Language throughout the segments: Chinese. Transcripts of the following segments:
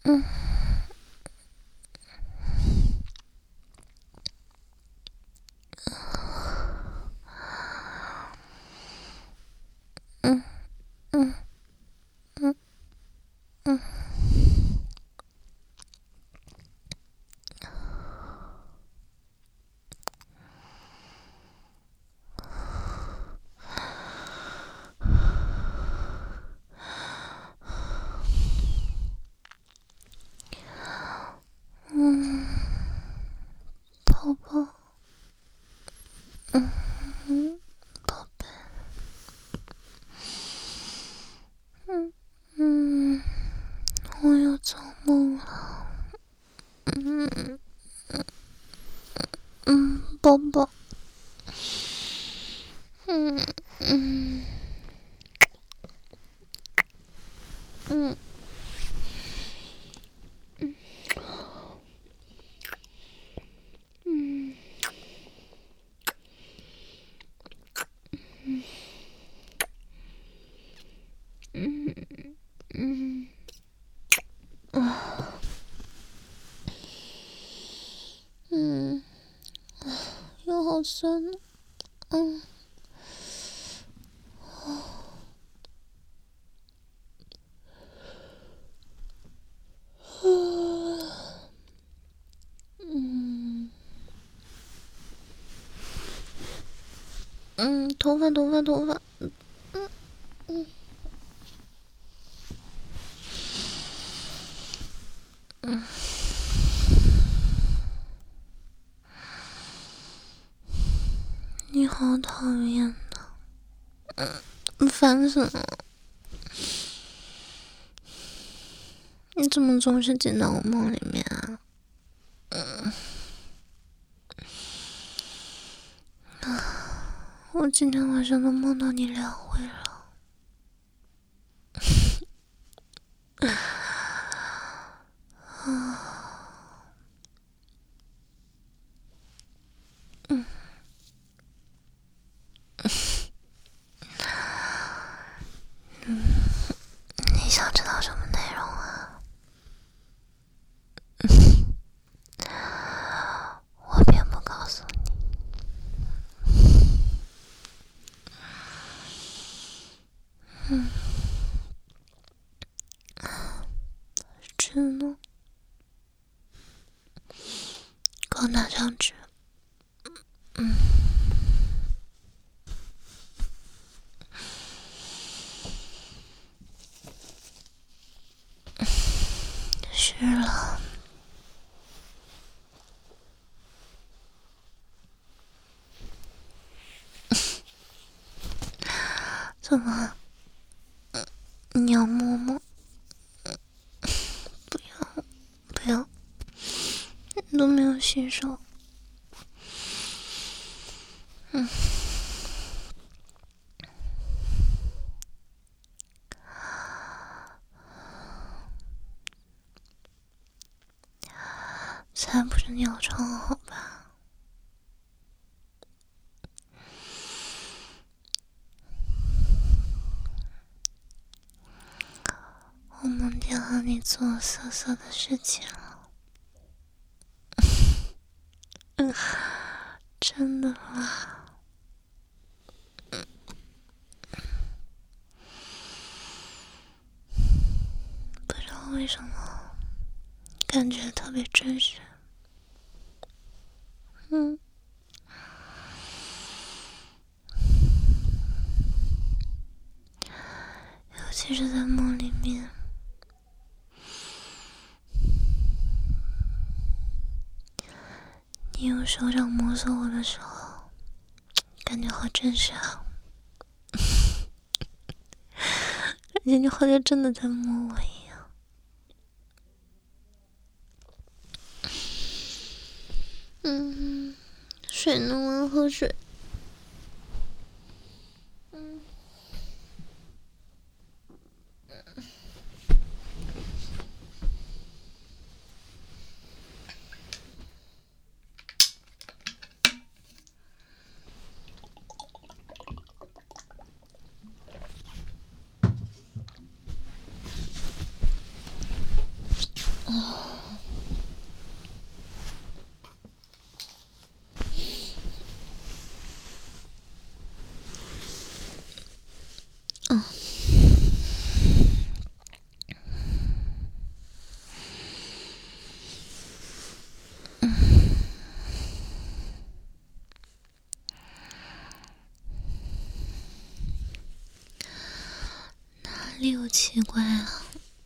嗯嗯嗯嗯嗯嗯，宝宝，宝贝，嗯，我又做梦了。宝宝，嗯嗯嗯嗯嗯嗯啊嗯，又好酸了。嗯嗯头发。你好讨厌的，烦死了！你怎么总是进到我梦里面啊？我今天晚上都梦到你2回了。你想知道什么内容啊？我偏不告诉你。纸呢？给我拿张纸。湿了。怎么？你要摸摸？不要，你都没有洗手。才不是尿床，好吧？我梦见和你做色色的事情了。真的啦。不知道为什么，感觉特别真实。尤其是在梦里面，你用手掌摸索我的时候，感觉好真实啊！感觉你好像真的在摸我一样。水呢？我要喝水。 里有奇怪啊？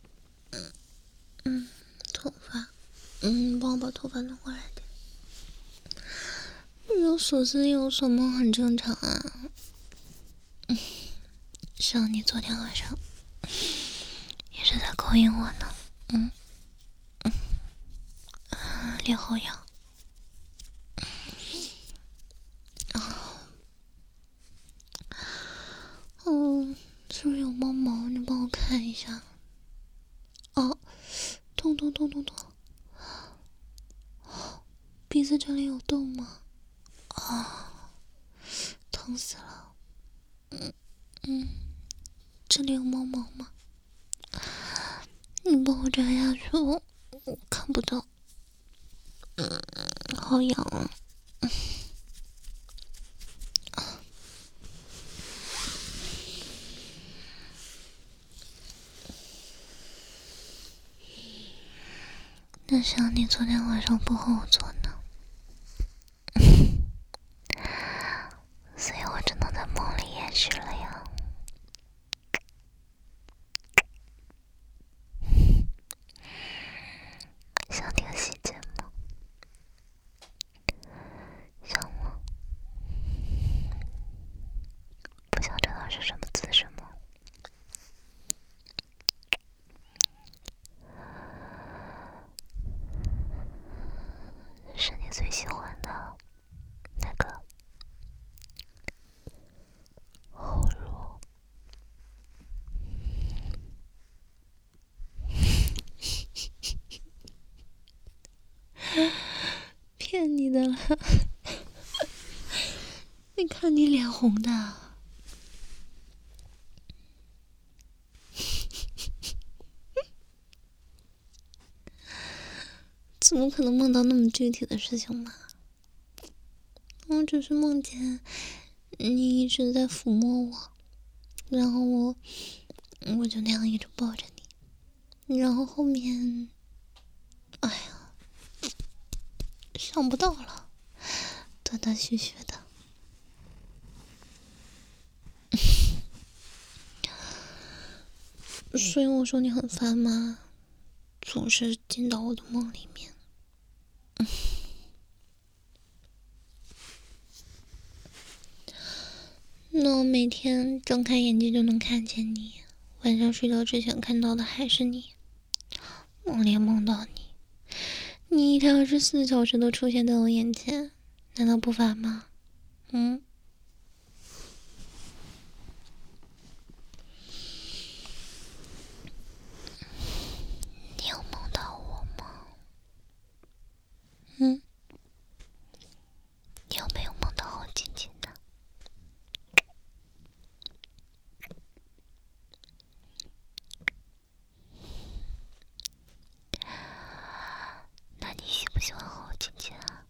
头发，帮我把头发弄过来点。有所思有所梦很正常啊。像你昨天晚上也是在勾引我呢。脸好痒。是不是有猫毛？你帮我看一下。哦，痛！鼻子这里有洞吗？疼死了。这里有猫毛吗？你帮我摘下去，我看不到。好痒啊。那想你昨天晚上不和我做呢，所以我只能在梦里延续了呀。想听细节吗？想吗？不想知道是什么姿势吗？是你最喜欢的那个后颅。骗你的了。你看你脸红的。怎么可能梦到那么具体的事情嘛？我只是梦见你一直在抚摸我，然后我就那样一直抱着你，然后后面，哎呀，想不到了，断断续续的。所以我说你很烦吗？总是进到我的梦里面。那我每天睁开眼睛就能看见你，晚上睡觉之前看到的还是你，梦里也梦到你，你一天24小时都出现在我眼前，难道不烦吗？你有梦到我吗？你有没有梦到我亲亲的？那你喜不喜欢和我亲亲啊？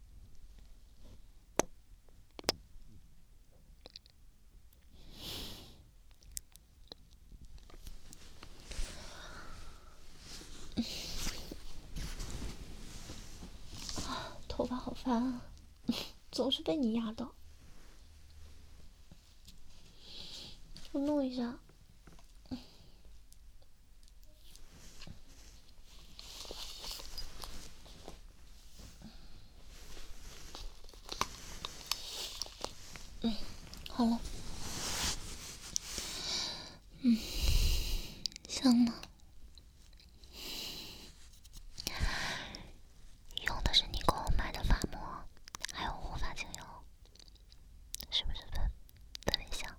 头发好烦啊，总是被你压到。我弄一下。好了。香吗？用的是你给我买的发膜，还有护发精油，是不是特别香？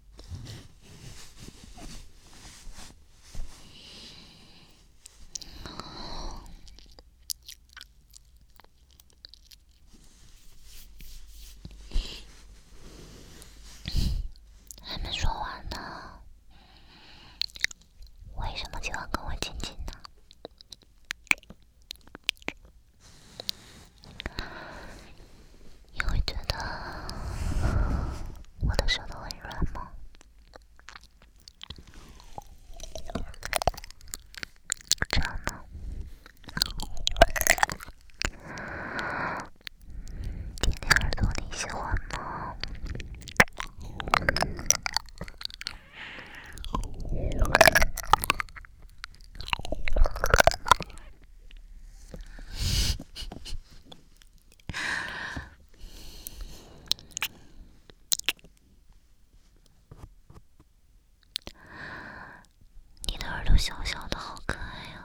还没说完呢，为什么喜欢跟我亲亲呢？你会觉得我的舌头很软吗？这样呢？今天耳朵你喜欢吗？ 小小的好可爱呀。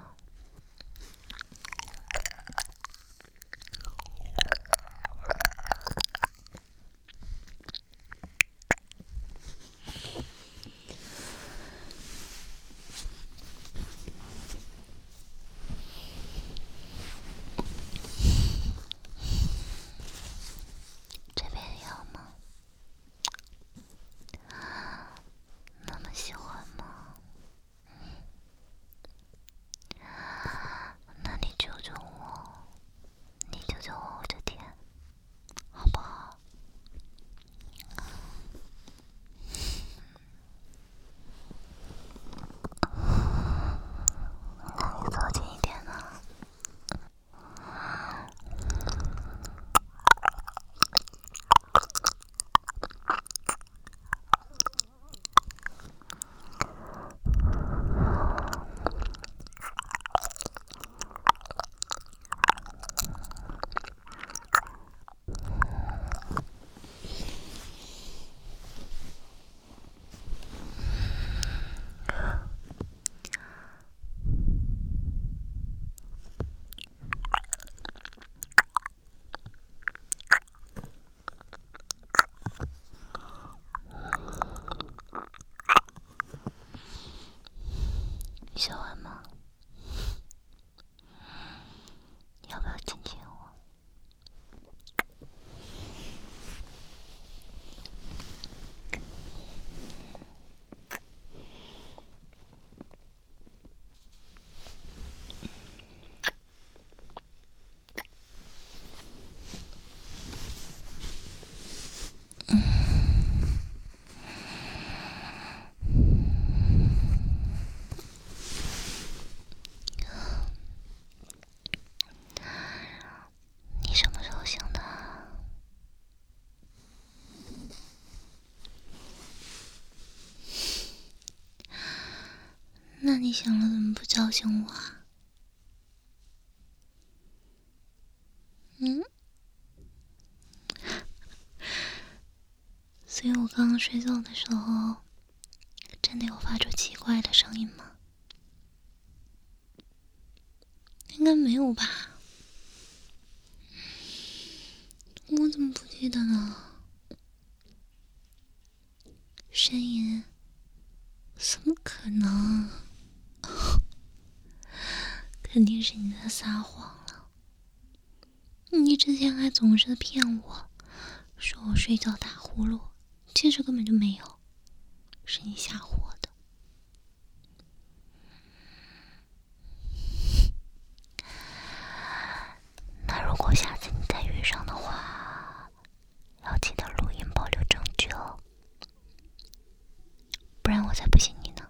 这边要吗？那么喜欢吗？那你救救我，你救救我，我就舔，好不好？那你走近一点呢。你喜欢吗？要不要亲亲我？你什么时候醒的？那你醒了怎么不叫醒我啊？所以我刚刚睡觉的时候，真的有发出奇怪的声音吗？应该没有吧？我怎么不记得呢？呻吟？怎么可能？肯定是你在撒谎了。你之前还总是骗我，说我睡觉打呼噜，其实根本就没有，是你吓唬我的。那如果下次你再遇上的话，要记得录音保留证据哦，不然我才不信你呢。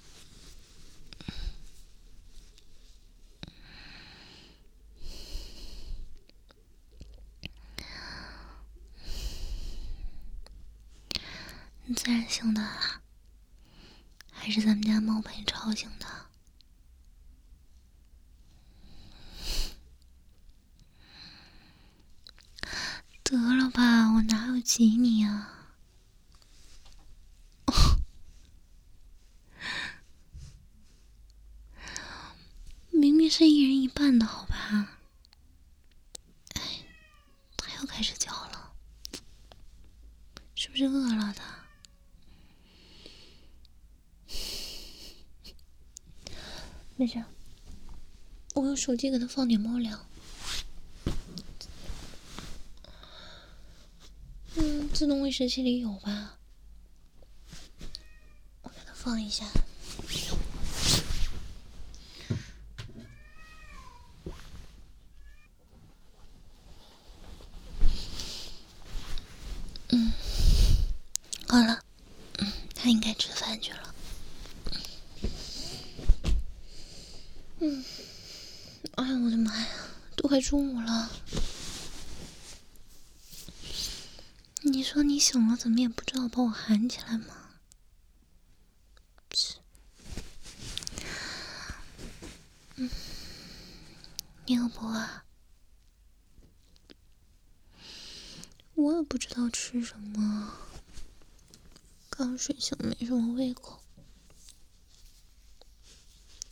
你自然醒的啦，还是咱们家猫把你吵醒的？得了吧，我哪有挤你啊？明明是一人一半的好吧？哎，它又开始叫了，是不是饿了的？没事，我用手机给它放点猫粮。自动喂食器里有吧？我给它放一下。好了，它应该吃饭去了。哎呀，我的妈呀，都快中午了。你说你醒了，怎么也不知道把我喊起来吗？你饿不饿？我也不知道吃什么，刚睡醒没什么胃口。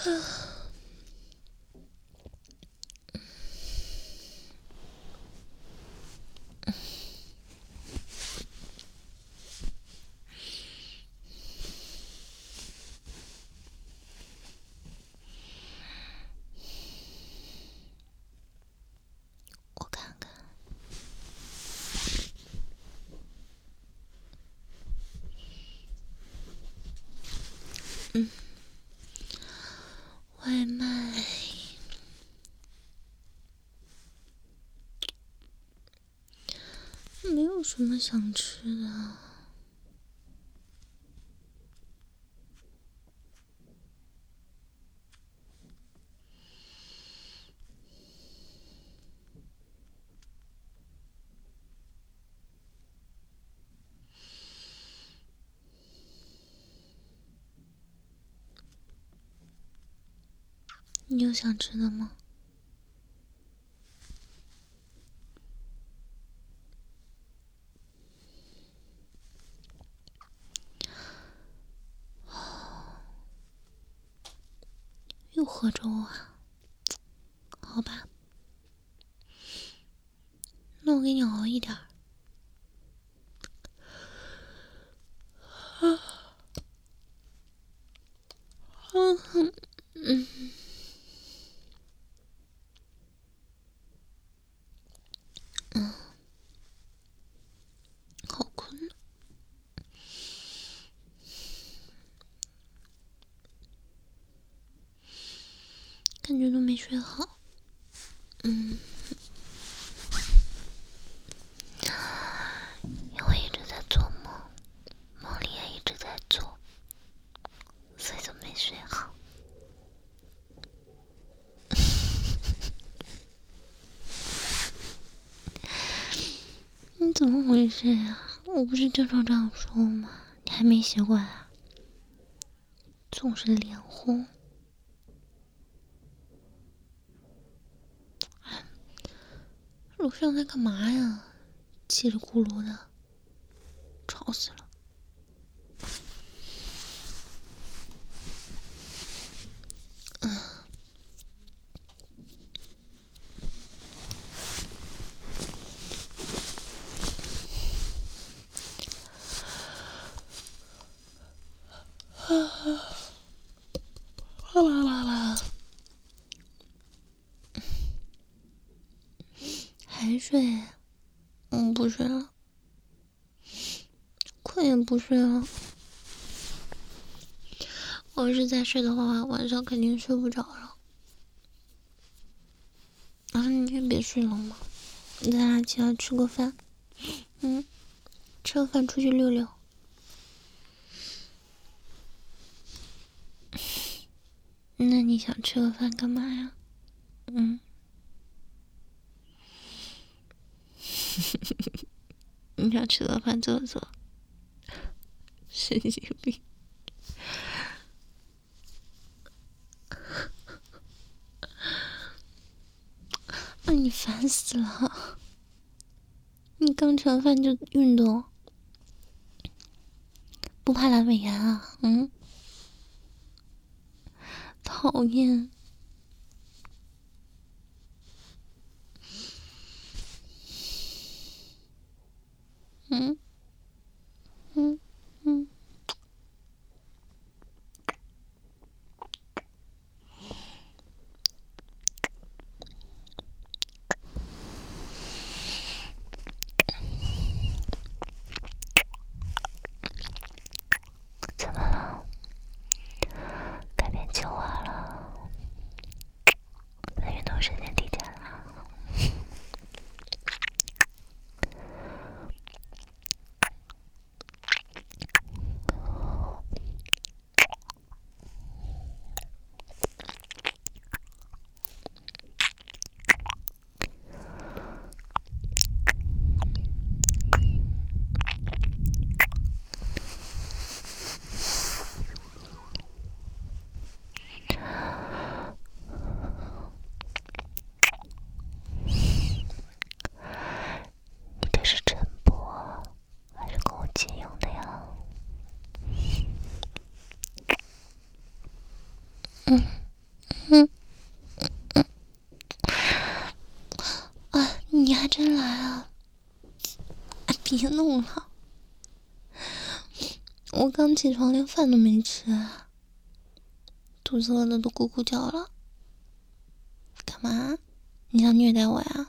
我看看。外卖。没有什么想吃的。你有想吃的吗？又喝粥啊？好吧，那我给你熬一点儿。好困啊，感觉都没睡好。因为一直在做梦，梦里也一直在做，所以就没睡好。你怎么回事呀？我不是经常这样说吗？你还没习惯啊？总是脸红。楼上在干嘛呀？叽里咕噜的，吵死了。还睡？不睡了。困也不睡了。我要是再睡的话，晚上肯定睡不着了。你也别睡了嘛，咱俩起来吃个饭。吃个饭出去溜溜。那你想吃个饭干嘛呀？你想吃个饭坐坐？神经病！你烦死了！你刚吃完饭就运动，不怕阑尾炎啊？讨厌！怎么了？改变计划了？ 还真来啊！别弄了，我刚起床连饭都没吃，肚子饿的都咕咕叫了。干嘛？你想虐待我呀？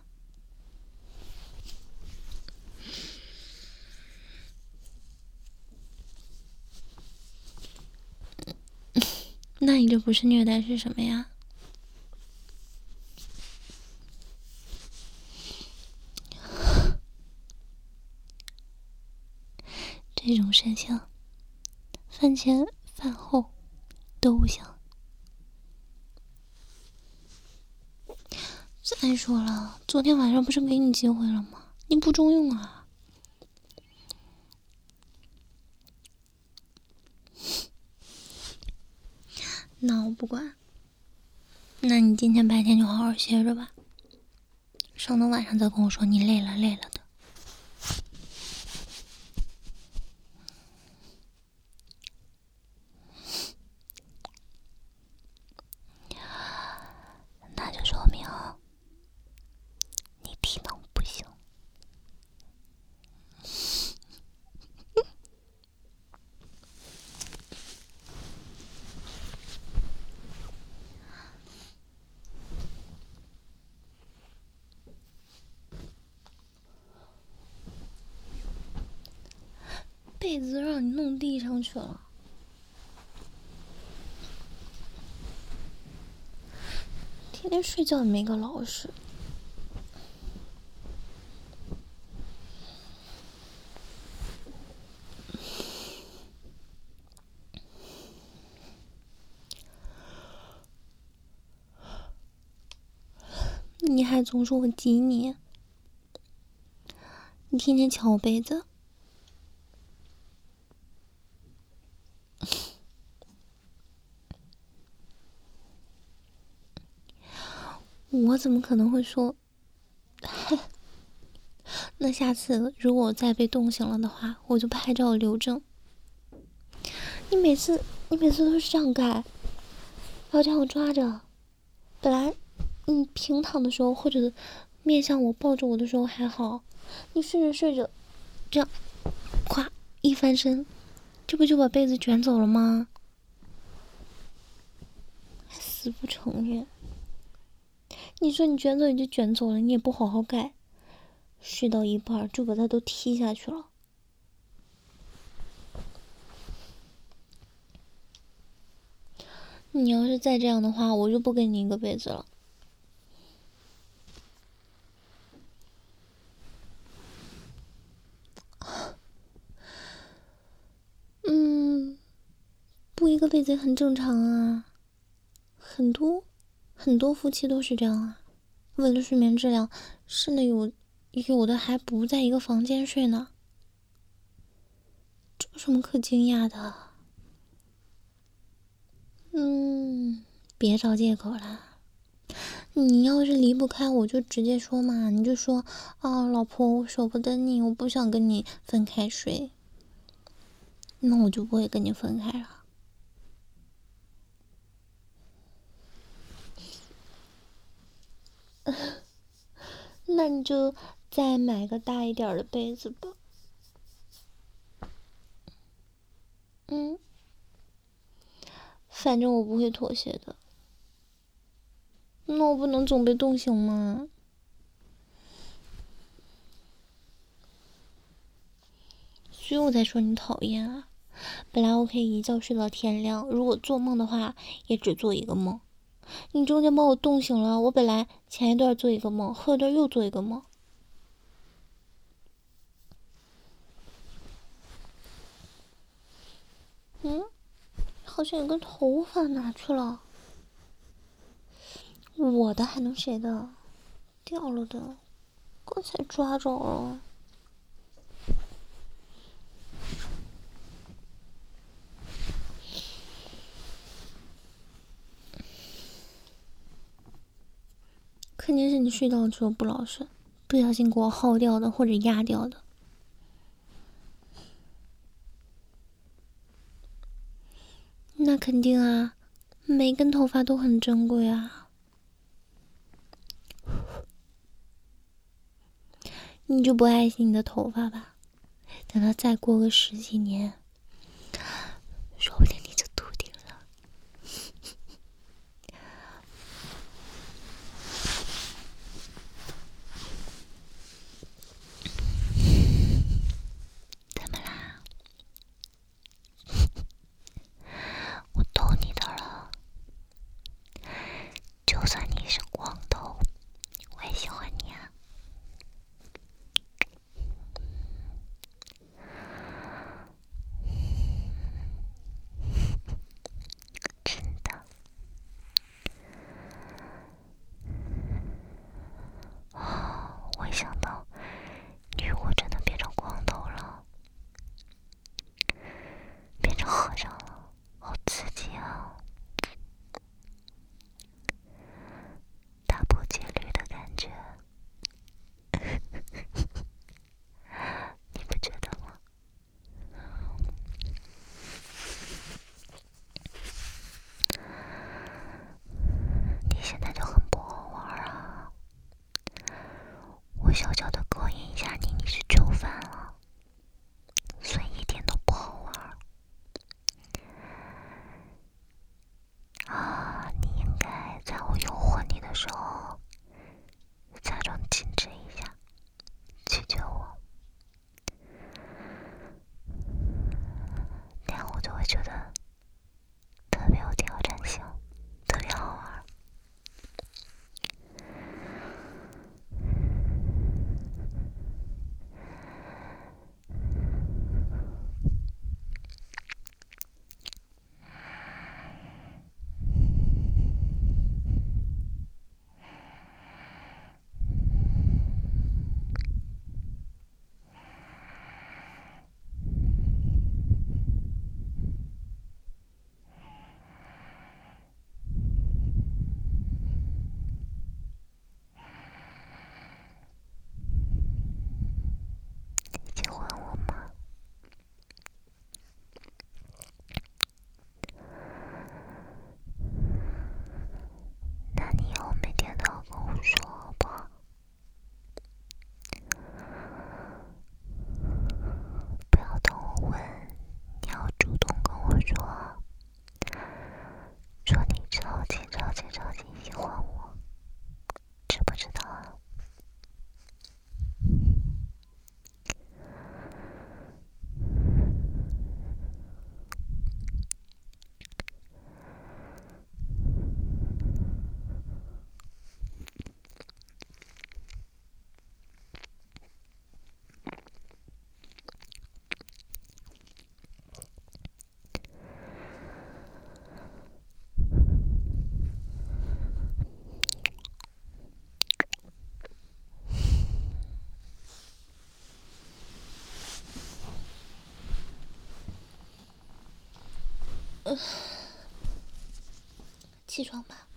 那你这不是虐待是什么呀？这种事情，饭前饭后都行。再说了，昨天晚上不是给你机会了吗？你不中用啊！那我不管，那你今天白天就好好歇着吧，省得晚上再跟我说你累了的。那就说明你体能不行。被子让你弄地上去了，天天睡觉也没个老实。你还总说我挤你，你天天抢我被子。我怎么可能会说？那下次如果我再被冻醒了的话，我就拍照留证。你每次都是这样盖，然后这样抓着。本来你平躺的时候或者面向我抱着我的时候还好，你睡着睡着，这样，咵一翻身，这不就把被子卷走了吗？还死不承认。你说你卷走你就卷走了，你也不好好盖，睡到一半就把它都踢下去了。你要是再这样的话，我就不给你一个被子了。不一个被子也很正常啊，很多夫妻都是这样啊。为了睡眠质量，甚至有的还不在一个房间睡呢。这有什么可惊讶的？别找借口啦。你要是离不开我就直接说嘛，你就说啊，老婆，我舍不得你，我不想跟你分开睡，那我就不会跟你分开了。那你就再买个大一点的被子吧。反正我不会妥协的。那我不能总被冻醒吗？所以我才说你讨厌啊。本来我可以一觉睡到天亮，如果做梦的话也只做一个梦。你中间把我冻醒了，我本来前一段做一个梦，后一段又做一个梦。好像有根头发哪去了？我的还能谁的？掉了的，刚才抓着了。肯定是你睡觉的时候不老实，不小心给我耗掉的或者压掉的。那肯定啊，每根头发都很珍贵啊。 你就不爱惜你的头发吧？等到再过个10几年，说不定你就秃顶了。怎么啦？我逗你的了。就算你是光头，我也喜欢你啊。真的。我一想到你如果真的变成光头了，变成和尚了，好刺激啊！打破戒律的感觉，你不觉得吗？你现在就很不好玩啊！我小小的勾引一下你，你是就范了，所以一点都不好玩啊！你应该在我诱惑你的时候，假装矜持一下，拒绝我，这样我就会觉得特别有挑战性，特别好玩。喜欢我吗？那你以后每天都要跟我说好不好？不要等我问，你要主动跟我说，说你超级超级超级喜欢我，知不知道啊？起床吧，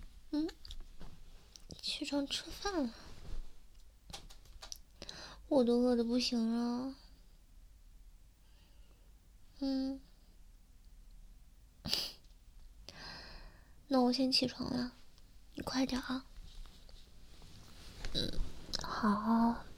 起床吃饭了，我都饿得不行了。那我先起床了，你快点啊。好。